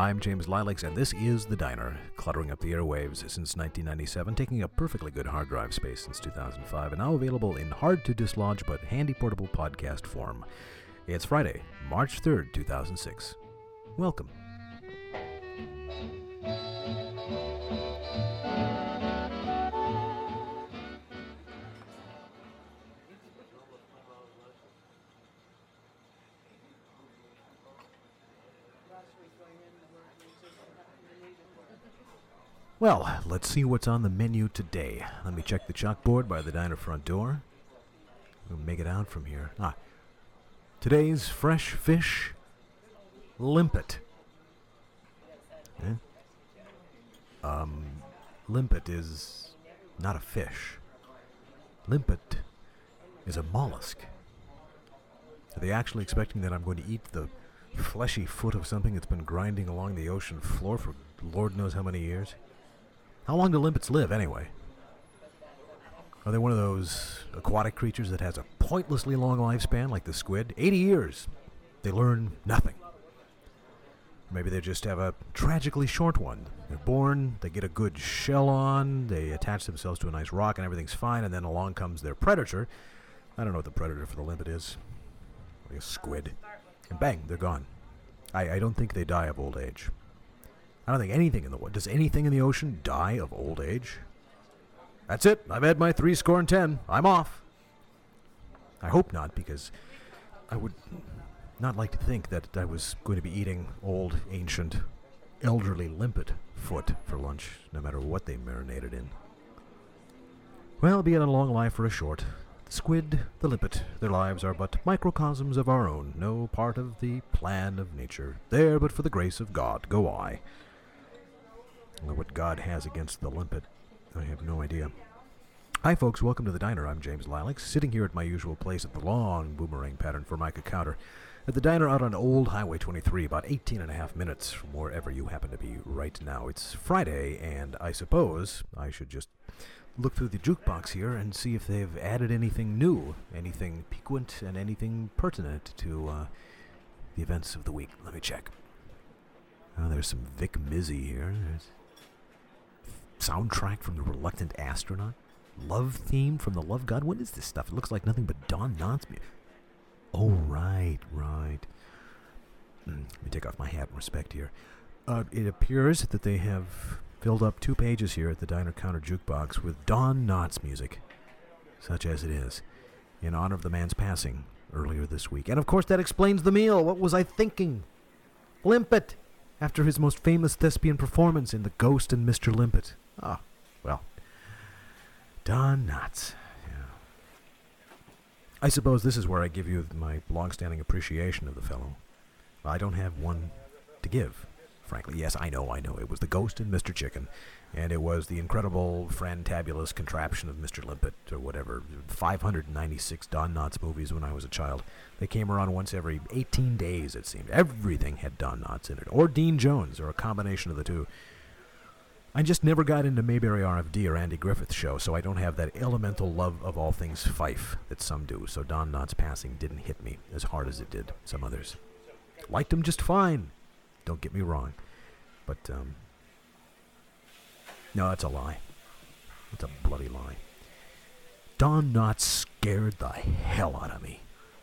I'm James Lilacs, and this is The Diner, cluttering up the airwaves since 1997, taking up perfectly good hard drive space since 2005, and now available in hard-to-dislodge but handy portable podcast form. It's Friday, March 3rd, 2006. Welcome. Well, let's see what's on the menu today. Let me check the chalkboard by the diner front door. We'll make it out from here. Today's fresh fish, limpet. Limpet is not a fish. Limpet is a mollusk. Are they actually expecting that I'm going to eat the fleshy foot of something that's been grinding along the ocean floor for Lord knows how many years? How long do limpets live, anyway? Are they one of those aquatic creatures that has a pointlessly long lifespan, like the squid? 80 years. They learn nothing. Maybe they just have a tragically short one. They're born, they get a good shell on, they attach themselves to a nice rock, and everything's fine, and then along comes their predator. I don't know what the predator for the limpet is. Like a squid. And bang, they're gone. I don't think they die of old age. I don't think anything in the water. Does anything in the ocean die of old age? That's it. I've had my 10. I'm off. I hope not, because I would not like to think that I was going to be eating old, ancient, elderly limpet foot for lunch, no matter what they marinated in. Well, be it a long life or a short, the squid, the limpet, their lives are but microcosms of our own, no part of the plan of nature. There, but for the grace of God, go I. What God has against the limpet, I have no idea. Hi folks, welcome to the diner. I'm James Lilacs, sitting here at my usual place at the long boomerang pattern Formica counter at the diner out on Old Highway 23, about 18 and a half minutes from wherever you happen to be right now. It's Friday, and I suppose I should just look through the jukebox here and see if they've added anything new, anything piquant, and anything pertinent to the events of the week. Let me check. There's some Vic Mizzy here. There's soundtrack from The Reluctant Astronaut. Love theme from The Love God. What is this stuff? It looks like nothing but Don Knotts music. Oh, right. Let me take off my hat in respect here. It appears that they have filled up 2 pages here at the diner counter jukebox with Don Knotts music, such as it is, in honor of the man's passing earlier this week. And of course that explains the meal. What was I thinking? Limpet, after his most famous thespian performance in The Ghost and Mr. Limpet. Well, Don Knotts. Yeah. I suppose this is where I give you my long-standing appreciation of the fellow. I don't have one to give, frankly. Yes, I know. It was The Ghost and Mr. Chicken, and it was the incredible, fantabulous contraption of Mr. Limpet, or whatever, 596 Don Knotts movies when I was a child. They came around once every 18 days, it seemed. Everything had Don Knotts in it, or Dean Jones, or a combination of the two. I just never got into Mayberry RFD or Andy Griffith's show, so I don't have that elemental love of all things Fife that some do, so Don Knotts' passing didn't hit me as hard as it did some others. Liked him just fine, don't get me wrong, but, no, that's a lie. It's a bloody lie. Don Knotts scared the hell out of me.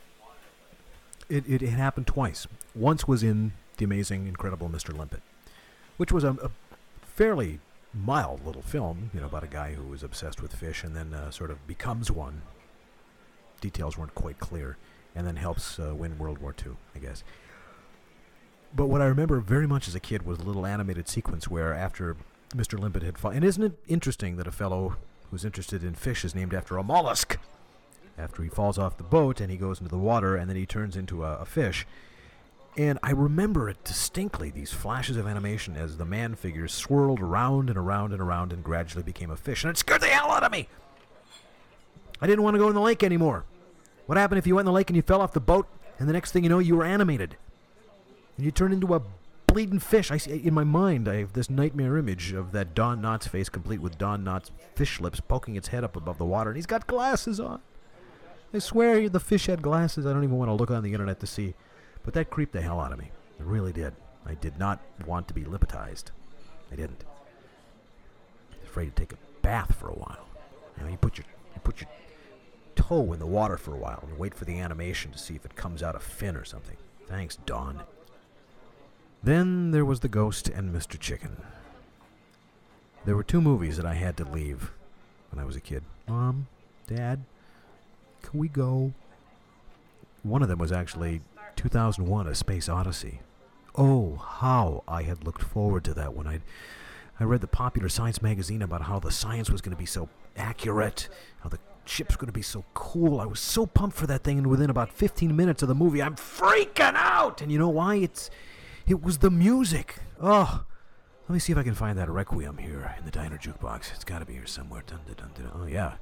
It happened twice. Once was in The Amazing, Incredible Mr. Limpet, which was a fairly mild little film, about a guy who was obsessed with fish and then sort of becomes one. Details weren't quite clear, and then helps win World War II, I guess. But what I remember very much as a kid was a little animated sequence where after Mr. Limpet had fallen, and isn't it interesting that a fellow who's interested in fish is named after a mollusk? After he falls off the boat and he goes into the water and then he turns into a fish. And I remember it distinctly, these flashes of animation as the man figure swirled around and around and around and gradually became a fish. And it scared the hell out of me! I didn't want to go in the lake anymore. What happened if you went in the lake and you fell off the boat and the next thing you know you were animated? And you turned into a bleeding fish. I see, in my mind, I have this nightmare image of that Don Knotts face complete with Don Knotts' fish lips poking its head up above the water, and he's got glasses on. I swear the fish had glasses. I don't even want to look on the internet to see. But that creeped the hell out of me. It really did. I did not want to be lipotized. I didn't. I was afraid to take a bath for a while. You put your toe in the water for a while and wait for the animation to see if it comes out a fin or something. Thanks, Dawn. Then there was The Ghost and Mr. Chicken. There were 2 movies that I had to leave when I was a kid. Mom, Dad, can we go? One of them was actually 2001: A Space Odyssey. Oh, how I had looked forward to that when I read the Popular Science magazine about how the science was going to be so accurate, how the ship's going to be so cool. I was so pumped for that thing, and within about 15 minutes of the movie, I'm freaking out! And you know why? It was the music. Oh, let me see if I can find that Requiem here in the Diner Jukebox. It's got to be here somewhere. Dun, dun, dun, dun. Oh, yeah.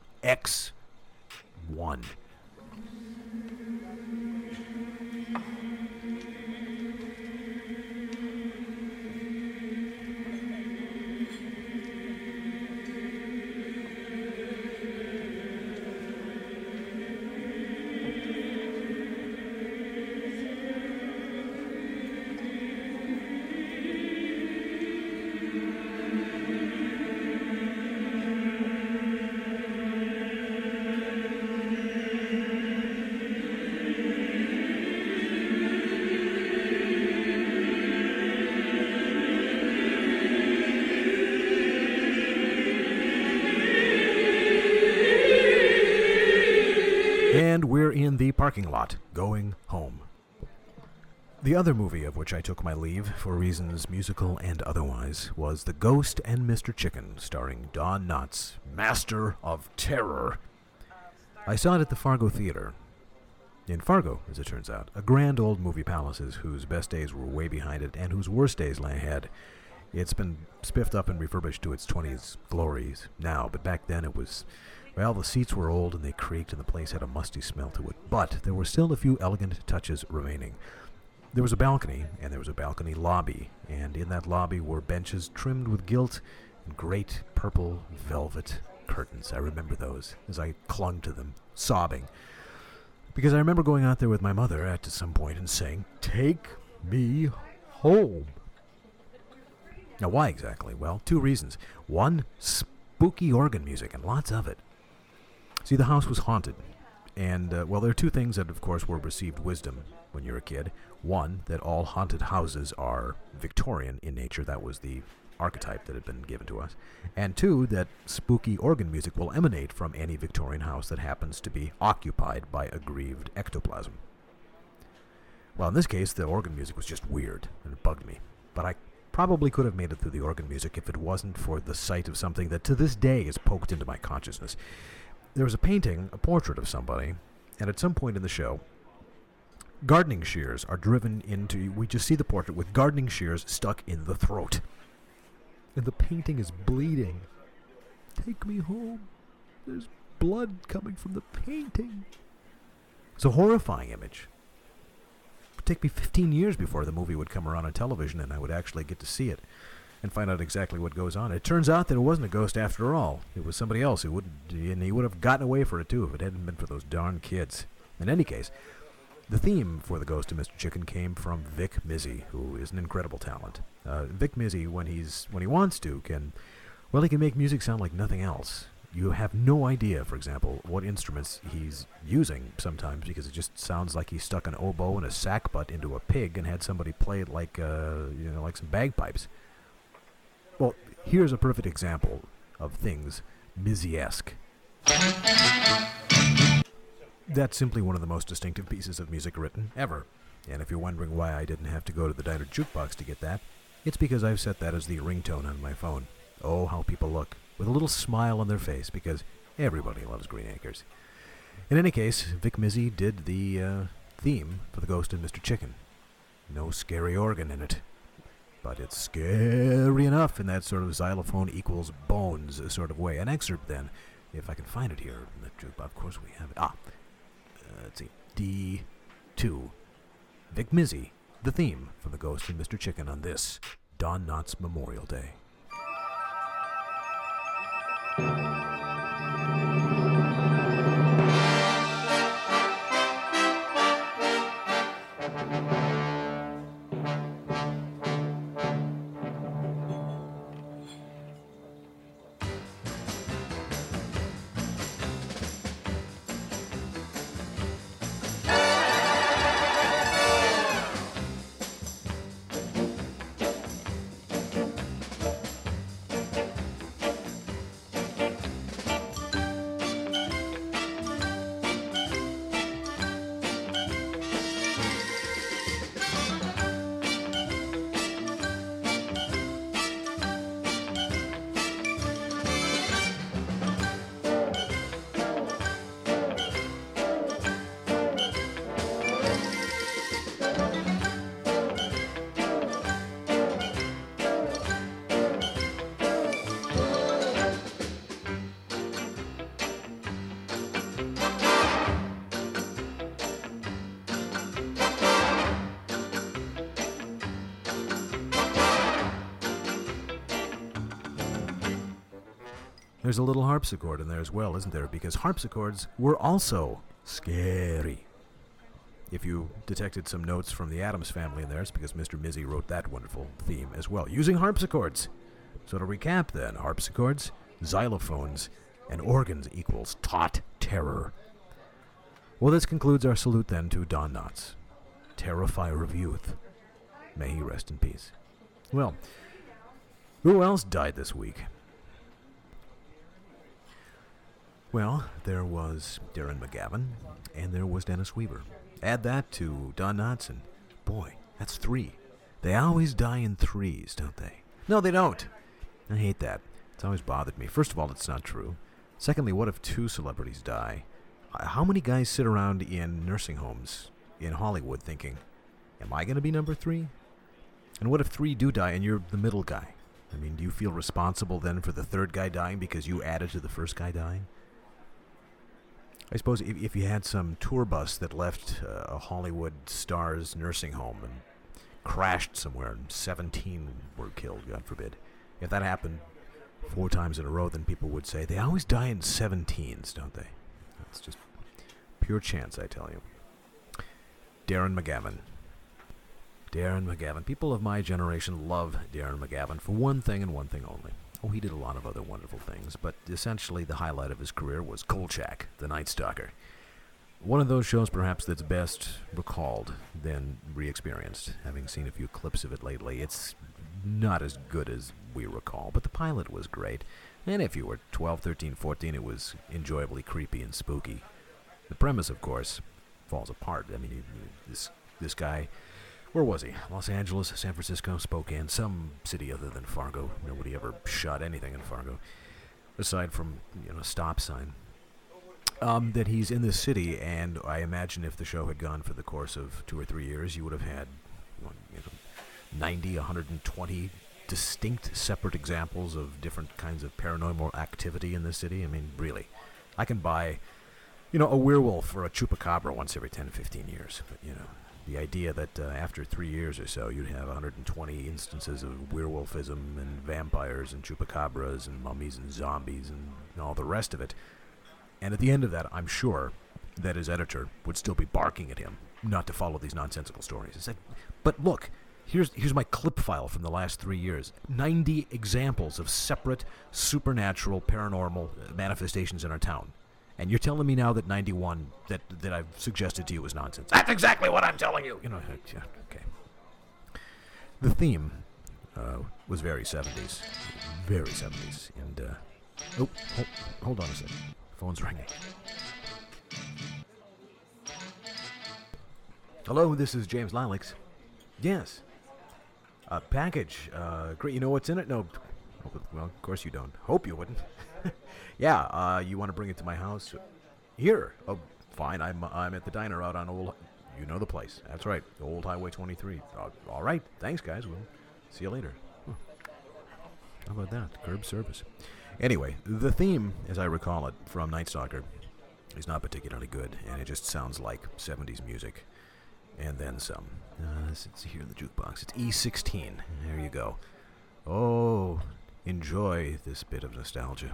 X1. And we're in the parking lot, going home. The other movie of which I took my leave, for reasons musical and otherwise, was The Ghost and Mr. Chicken, starring Don Knotts, Master of Terror. I saw it at the Fargo Theater. In Fargo, as it turns out, a grand old movie palace whose best days were way behind it and whose worst days lay ahead. It's been spiffed up and refurbished to its 20s glories now, but back then it was... Well, the seats were old and they creaked and the place had a musty smell to it, but there were still a few elegant touches remaining. There was a balcony, and there was a balcony lobby, and in that lobby were benches trimmed with gilt and great purple velvet curtains. I remember those as I clung to them, sobbing, because I remember going out there with my mother at some point and saying, "Take me home." Now, why exactly? Well, 2 reasons. 1, spooky organ music, and lots of it. See, the house was haunted, and, there are 2 things that, of course, were received wisdom when you're a kid. 1, that all haunted houses are Victorian in nature. That was the archetype that had been given to us. And 2, that spooky organ music will emanate from any Victorian house that happens to be occupied by aggrieved ectoplasm. Well, in this case, the organ music was just weird, and it bugged me. But I probably could have made it through the organ music if it wasn't for the sight of something that to this day is poked into my consciousness. There was a painting, a portrait of somebody, and at some point in the show, gardening shears are driven into... We just see the portrait with gardening shears stuck in the throat. And the painting is bleeding. Take me home. There's blood coming from the painting. It's a horrifying image. It would take me 15 years before the movie would come around on television and I would actually get to see it and find out exactly what goes on. It turns out that it wasn't a ghost after all. It was somebody else and he would have gotten away for it too if it hadn't been for those darn kids. In any case, the theme for The Ghost of Mr. Chicken came from Vic Mizzy, who is an incredible talent. Vic Mizzy, when he wants to, he can make music sound like nothing else. You have no idea, for example, what instruments he's using sometimes, because it just sounds like he stuck an oboe and a sack butt into a pig and had somebody play it like some bagpipes. Well, here's a perfect example of things Mizzy-esque. That's simply one of the most distinctive pieces of music written ever. And if you're wondering why I didn't have to go to the Diner Jukebox to get that, it's because I've set that as the ringtone on my phone. Oh, how people look, with a little smile on their face, because everybody loves Green Acres. In any case, Vic Mizzy did the theme for The Ghost of Mr. Chicken. No scary organ in it. But it's scary enough in that sort of xylophone equals bones sort of way. An excerpt, then, if I can find it here in the jukebox. Of course we have it. Let's see. D2. Vic Mizzy, the theme for The Ghost of Mr. Chicken on this Don Knotts Memorial Day. There's a little harpsichord in there as well, isn't there? Because harpsichords were also scary. If you detected some notes from the Addams Family in there, it's because Mr. Mizzy wrote that wonderful theme as well, using harpsichords. So to recap then, harpsichords, xylophones, and organs equals taut terror. Well, this concludes our salute then to Don Knotts, terrifier of youth. May he rest in peace. Well, who else died this week? Well, there was Darren McGavin, and there was Dennis Weaver. Add that to Don Knotts, and boy, that's 3. They always die in 3s, don't they? No, they don't. I hate that. It's always bothered me. First of all, it's not true. Secondly, what if 2 celebrities die? How many guys sit around in nursing homes in Hollywood thinking, am I going to be number 3? And what if 3 do die and you're the middle guy? I mean, do you feel responsible then for the 3rd guy dying because you added to the 1st guy dying? I suppose if you had some tour bus that left a Hollywood star's nursing home and crashed somewhere and 17 were killed, God forbid. If that happened 4 times in a row, then people would say, they always die in 17s, don't they? That's just pure chance, I tell you. Darren McGavin. Darren McGavin. People of my generation love Darren McGavin for one thing and one thing only. Oh, he did a lot of other wonderful things, but essentially the highlight of his career was Kolchak, the Night Stalker. One of those shows perhaps that's best recalled than re-experienced. Having seen a few clips of it lately, it's not as good as we recall, but the pilot was great. And if you were 12, 13, 14, it was enjoyably creepy and spooky. The premise, of course, falls apart. I mean, this guy, where was he? Los Angeles, San Francisco, Spokane, some city other than Fargo. Nobody ever shot anything in Fargo, aside from, a stop sign. That he's in this city, and I imagine if the show had gone for the course of 2 or 3 years, you would have had 90, 120 distinct separate examples of different kinds of paranormal activity in this city. I mean, really. I can buy, a werewolf or a chupacabra once every 10 to 15 years. But, the idea that after 3 years or so you'd have 120 instances of werewolfism and vampires and chupacabras and mummies and zombies and all the rest of it. And at the end of that, I'm sure that his editor would still be barking at him not to follow these nonsensical stories. He said, but look, here's my clip file from the last 3 years. 90 examples of separate supernatural paranormal manifestations in our town. And you're telling me now that 91 that I've suggested to you is nonsense. That's exactly what I'm telling you. Okay. The theme was very 70s. Very 70s. And, hold on a second. Phone's ringing. Hello, this is James Lilacs. Yes. A package. Great. You know what's in it? No. Well, of course you don't. Hope you wouldn't. Yeah, you want to bring it to my house? Here. Oh, fine. I'm at the diner out on Old... You know the place. That's right. Old Highway 23. All right. Thanks, guys. We'll see you later. How about that? Curb service. Anyway, the theme, as I recall it, from Night Stalker, is not particularly good, and it just sounds like 70s music. And then some. It's here in the jukebox. It's E16. There you go. Oh, enjoy this bit of nostalgia.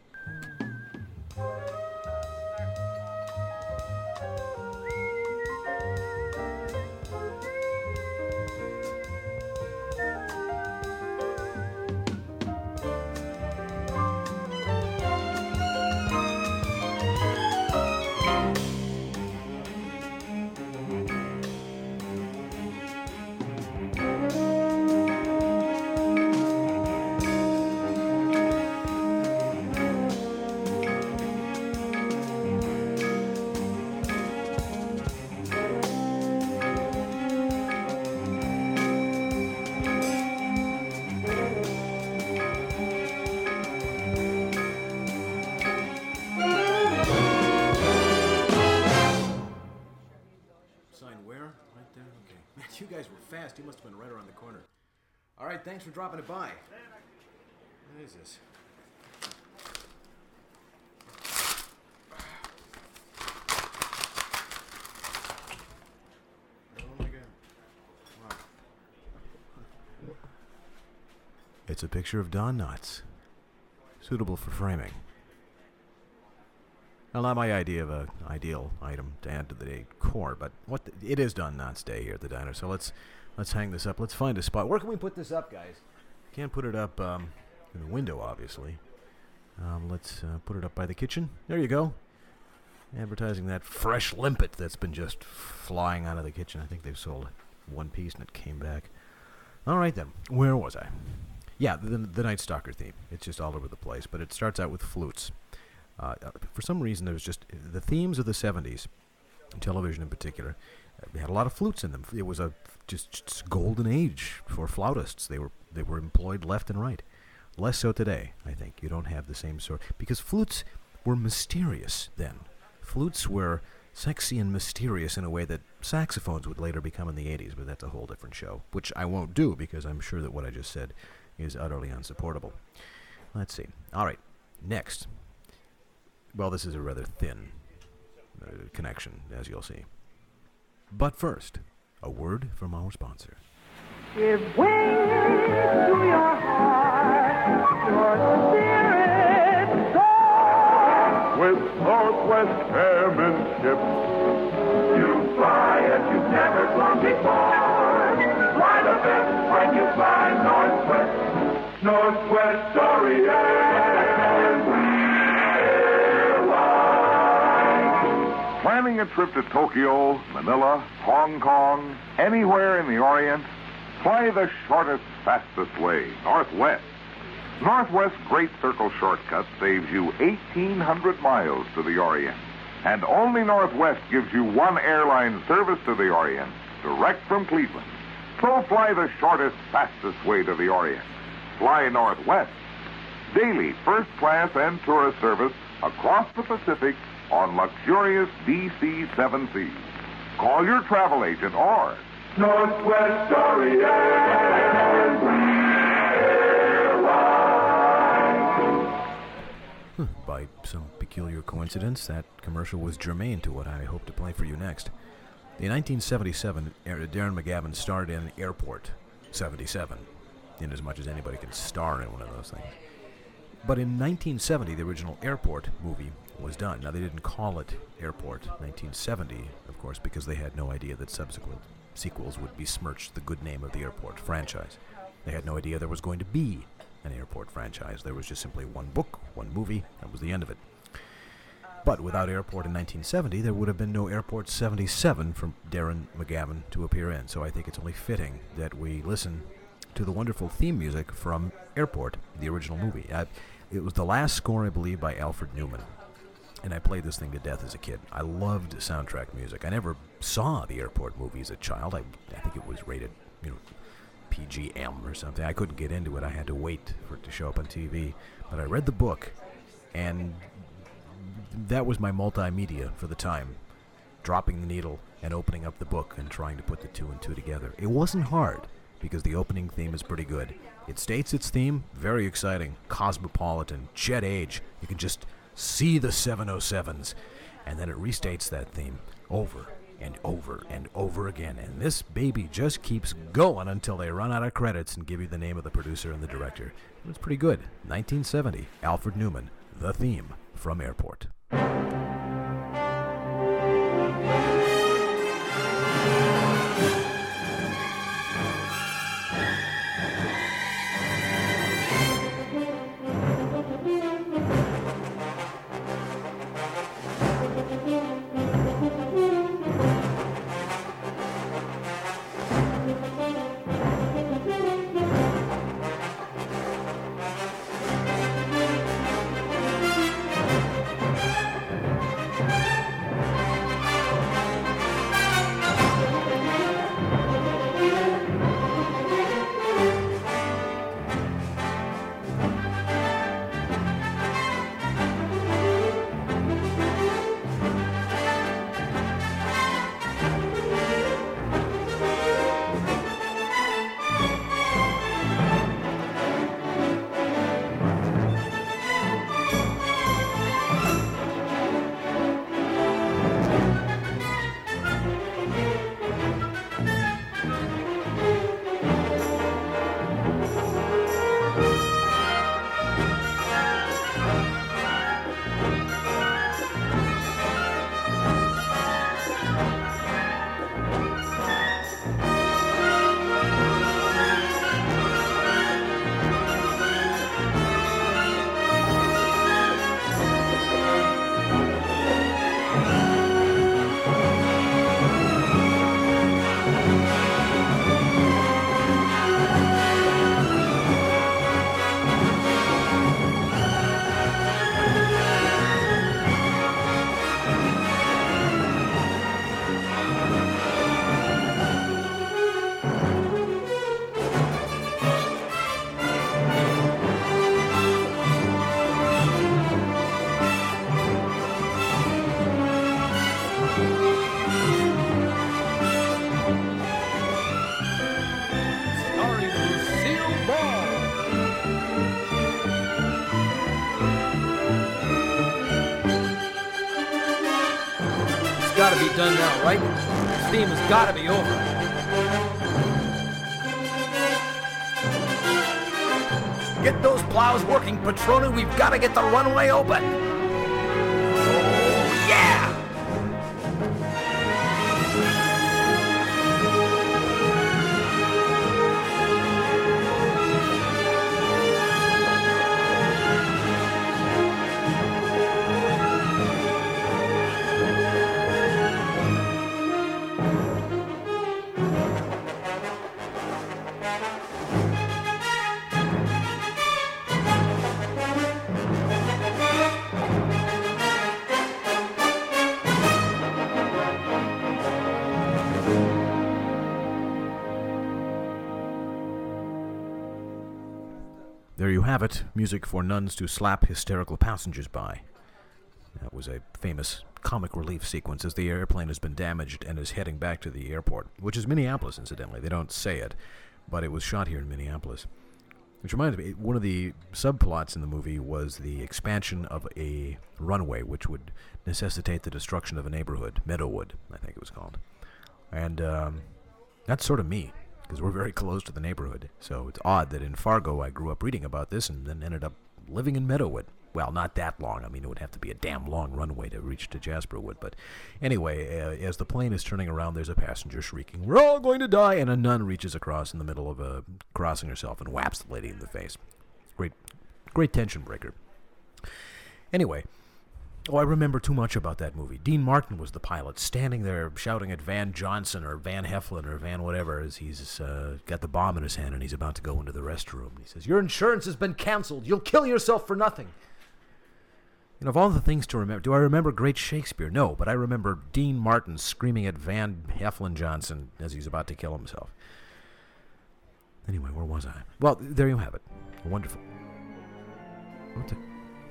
You guys were fast. You must have been right around the corner. All right, thanks for dropping it by. What is this? Oh my God. Wow. It's a picture of Don Knotts. So suitable for framing. Well, not my idea of an ideal item to add to the decor, but it is done non-stay here at the diner, so let's hang this up. Let's find a spot. Where can we put this up, guys? Can't put it up in the window, obviously. Let's put it up by the kitchen. There you go. Advertising that fresh limpet that's been just flying out of the kitchen. I think they've sold one piece and it came back. All right, then. Where was I? Yeah, the Night Stalker theme. It's just all over the place, but it starts out with flutes. For some reason, there's just the themes of the 70s, television in particular, had a lot of flutes in them. It was a just golden age for flautists. They were employed left and right. Less so today, I think. You don't have the same sort, because flutes were mysterious then. Flutes were sexy and mysterious in a way that saxophones would later become in the 80s, but that's a whole different show, which I won't do because I'm sure that what I just said is utterly unsupportable. Let's see. All right, next. Well, this is a rather thin connection, as you'll see. But first, a word from our sponsor. Give wings to your heart, your spirit soar. With Northwest Airmanship, you fly as you've never flown before. Fly the best when you fly Northwest. Northwest Orient. Planning a trip to Tokyo, Manila, Hong Kong, anywhere in the Orient? Fly the shortest, fastest way, Northwest. Northwest's Great Circle Shortcut saves you 1,800 miles to the Orient. And only Northwest gives you one airline service to the Orient, direct from Cleveland. So fly the shortest, fastest way to the Orient. Fly Northwest. Daily first class and tourist service across the Pacific on luxurious DC-7C. Call your travel agent or Northwest Orient Airlines. By some peculiar coincidence, that commercial was germane to what I hope to play for you next. In 1977, Darren McGavin starred in Airport 77, in as much as anybody can star in one of those things. But in 1970, the original Airport movie was done. Now, they didn't call it Airport 1970, of course, because they had no idea that subsequent sequels would besmirch the good name of the Airport franchise. They had no idea there was going to be an Airport franchise. There was just simply one book, one movie. That was the end of it. But without Airport in 1970, there would have been no Airport 77 for Darren McGavin to appear in. So I think it's only fitting that we listen to the wonderful theme music from Airport, the original movie. It was the last score, I believe, by Alfred Newman. And I played this thing to death as a kid. I loved soundtrack music. I never saw the Airport movie as a child. I think it was rated, PG-M or something. I couldn't get into it. I had to wait for it to show up on TV. But I read the book, and that was my multimedia for the time. Dropping the needle and opening up the book and trying to put the two and two together. It wasn't hard, because the opening theme is pretty good. It states its theme, very exciting, cosmopolitan, jet age. You can just see the 707s. And then it restates that theme over and over and over again. And this baby just keeps going until they run out of credits and give you the name of the producer and the director. It was pretty good. 1970, Alfred Newman, the theme from Airport. be done now, right? Steam has got to be over. Get those plows working, Petrona. We've got to get the runway open. Oh, yeah! There you have it, music for nuns to slap hysterical passengers by. That was a famous comic relief sequence as the airplane has been damaged and is heading back to the airport, which is Minneapolis, incidentally. They don't say it, but it was shot here in Minneapolis. Which reminds me, one of the subplots in the movie was the expansion of a runway, which would necessitate the destruction of a neighborhood, Meadowood, I think it was called. And that's sort of me, because we're very close to the neighborhood. So it's odd that in Fargo I grew up reading about this and then ended up living in Meadowood. Well, not that long. I mean, it would have to be a damn long runway to reach to Jasperwood. But anyway, as the plane is turning around, there's a passenger shrieking, "We're all going to die!" And a nun reaches across in the middle of crossing herself and whaps the lady in the face. Great tension breaker. Anyway, I remember too much about that movie. Dean Martin was the pilot, standing there shouting at Van Johnson or Van Heflin or Van whatever as he's got the bomb in his hand and he's about to go into the restroom. He says, "Your insurance has been canceled. You'll kill yourself for nothing." And of all the things to remember, do I remember great Shakespeare? No, but I remember Dean Martin screaming at Van Heflin Johnson as he's about to kill himself. Anyway, where was I? Well, there you have it. Wonderful. What the...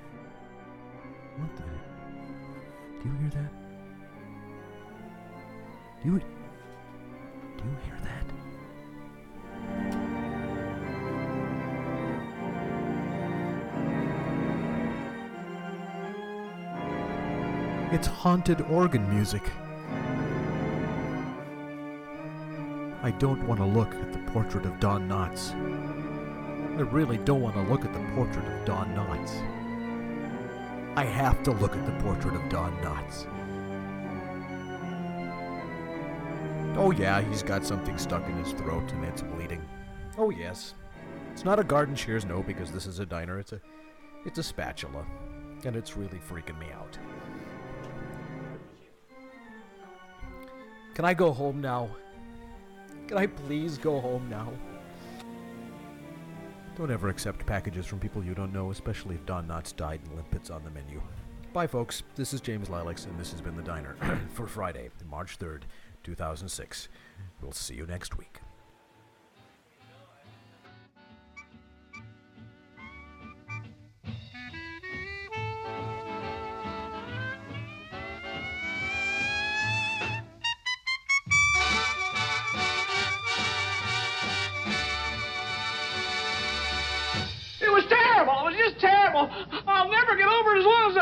Do you hear that? Do you hear that? It's haunted organ music. I don't want to look at the portrait of Don Knotts. I really don't want to look at the portrait of Don Knotts. I have to look at the portrait of Don Knotts. Oh yeah, he's got something stuck in his throat and it's bleeding. Oh yes. It's not a garden shears, no, because this is a diner. It's a spatula. And it's really freaking me out. Can I go home now? Can I please go home now? Don't ever accept packages from people you don't know, especially if Don Knotts died and limpets on the menu. Bye, folks. This is James Lilacs, and this has been The Diner for Friday, March 3rd, 2006. We'll see you next week. It was terrible. It was just terrible. I'll never get over it as long as